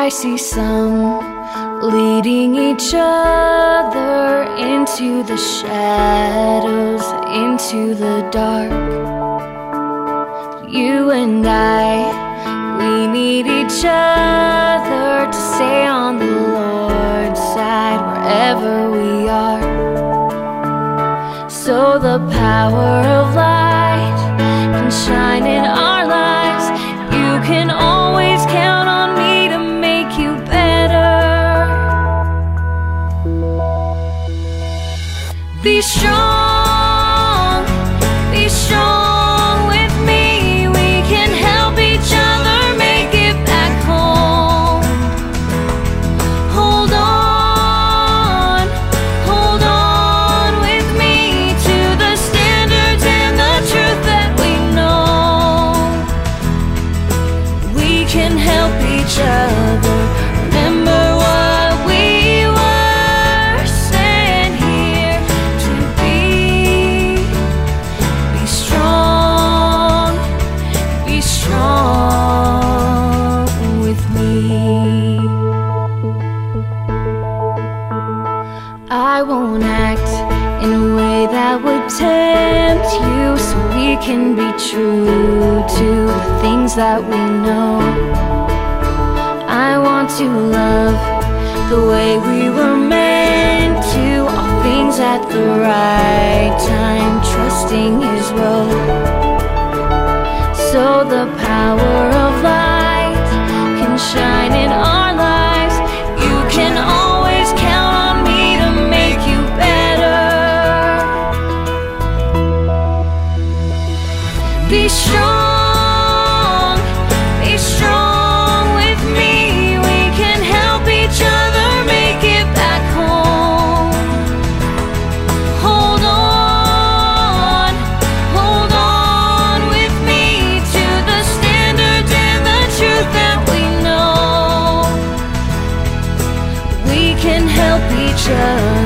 I see some leading each other into the shadows, into the dark. You and I, we need each other to stay on the Lord's side wherever we are. So the power of light can shine in our lives. You can always count on me to make you better. Be strong, be strong with me. We can help each other make it back home. Hold on with me to the standards and the truth that we know. We can help each other remember what we were sent here to be. Be strong with me. I won't act in a way that would tempt you, so we can be true to the things that we know. I want to love the way we were meant to, all things at the right time, trusting His road. So the power of light can shine in our lives. You can always count on me to make you better. Be strong with me. We can help each other make it back home. Hold on with me to the standards and the truth that we know. We can help each other